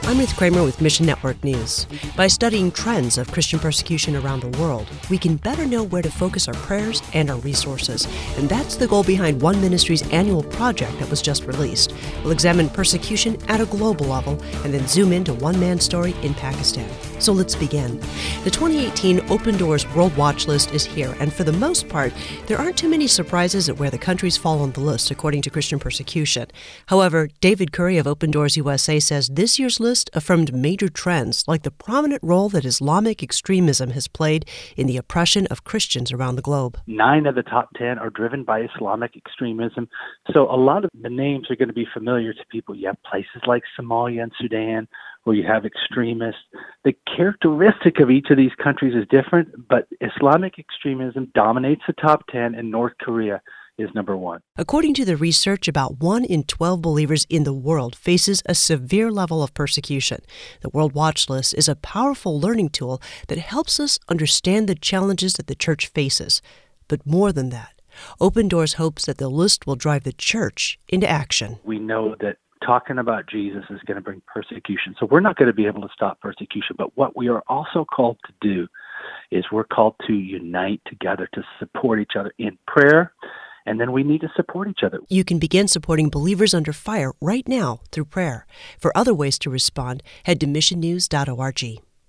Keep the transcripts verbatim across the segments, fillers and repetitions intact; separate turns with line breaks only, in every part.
I'm Ruth Kramer with Mission Network News. By studying trends of Christian persecution around the world, we can better know where to focus our prayers and our resources. And that's the goal behind One Ministry's annual project that was just released. We'll examine persecution at a global level and then zoom into one man's story in Pakistan. So let's begin. The twenty eighteen Open Doors World Watch List is here, and for the most part, there aren't too many surprises at where the countries fall on the list according to Christian persecution. However, David Curry of Open Doors U S A says this year's list affirmed major trends, like the prominent role that Islamic extremism has played in the oppression of Christians around the globe.
Nine of the top ten are driven by Islamic extremism, so a lot of the names are going to be familiar to people. You have places like Somalia and Sudan, where you have extremists. The characteristic of each of these countries is different, but Islamic extremism dominates the top ten, and North Korea is number one.
According to the research, about one in twelve believers in the world faces a severe level of persecution. The World Watch List is a powerful learning tool that helps us understand the challenges that the church faces. But more than that, Open Doors hopes that the list will drive the church into action.
We know that talking about Jesus is going to bring persecution. So we're not going to be able to stop persecution. But what we are also called to do is we're called to unite together, to support each other in prayer. And then we need to support each other.
You can begin supporting Believers Under Fire right now through prayer. For other ways to respond, head to mission news dot org.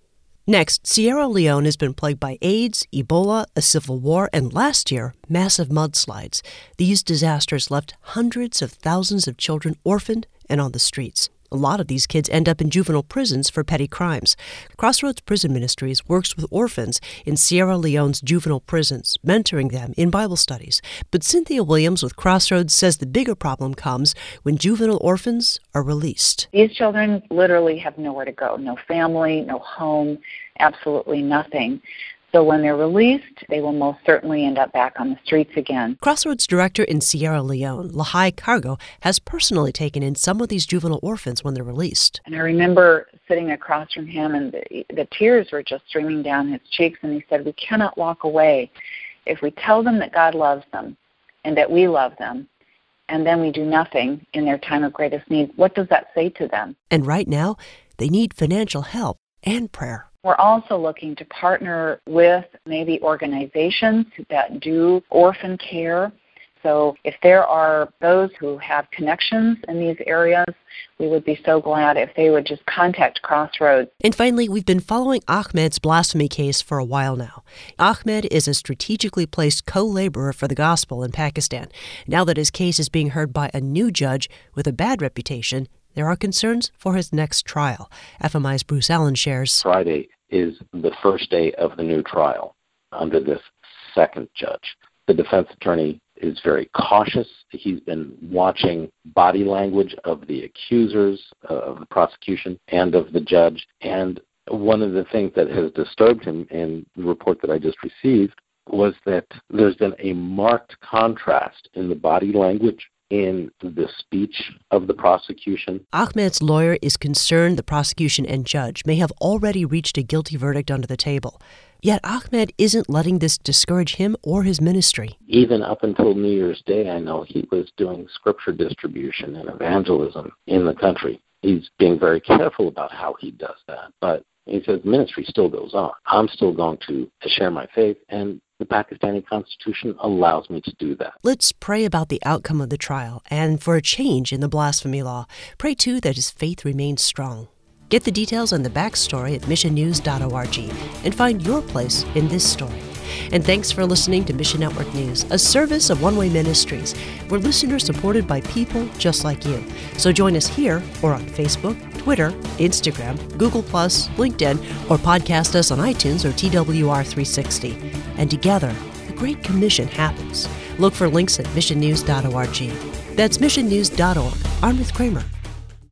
Next, Sierra Leone has been plagued by AIDS, Ebola, a civil war, and last year, massive mudslides. These disasters left hundreds of thousands of children orphaned and on the streets. A lot of these kids end up in juvenile prisons for petty crimes. Crossroads Prison Ministries works with orphans in Sierra Leone's juvenile prisons, mentoring them in Bible studies. But Cynthia Williams with Crossroads says the bigger problem comes when juvenile orphans are released.
These children literally have nowhere to go, no family, no home, absolutely nothing. So when they're released, they will most certainly end up back on the streets again.
Crossroads director in Sierra Leone, Lahai Cargo, has personally taken in some of these juvenile orphans when they're released.
And I remember sitting across from him, and the, the tears were just streaming down his cheeks, and he said, we cannot walk away if we tell them that God loves them and that we love them, and then we do nothing in their time of greatest need. What does that say to them?
And right now, they need financial help and prayer.
We're also looking to partner with maybe organizations that do orphan care. So if there are those who have connections in these areas, we would be so glad if they would just contact Crossroads.
And finally, we've been following Ahmed's blasphemy case for a while now. Ahmed is a strategically placed co-laborer for the gospel in Pakistan. Now that his case is being heard by a new judge with a bad reputation, there are concerns for his next trial. F M I's Bruce Allen shares.
Friday is the first day of the new trial under this second judge. The defense attorney is very cautious. He's been watching body language of the accusers, uh, of the prosecution, and of the judge. And one of the things that has disturbed him in the report that I just received was that there's been a marked contrast in the body language, in the speech of the prosecution.
Ahmed's lawyer is concerned the prosecution and judge may have already reached a guilty verdict under the table. Yet Ahmed isn't letting this discourage him or his ministry.
Even up until New Year's Day, I know he was doing scripture distribution and evangelism in the country. He's being very careful about how he does that. But he says ministry still goes on. I'm still going to, to share my faith, and the Pakistani Constitution allows me to do that.
Let's pray about the outcome of the trial and for a change in the blasphemy law. Pray, too, that his faith remains strong. Get the details on the backstory at mission news dot org and find your place in this story. And thanks for listening to Mission Network News, a service of One Way Ministries, where listeners supported by people just like you. So join us here or on Facebook, Twitter, Instagram, Google plus, LinkedIn, or podcast us on iTunes or T W R three sixty. And together, the Great Commission happens. Look for links at mission news dot org. That's mission news dot org. I'm Ruth Kramer.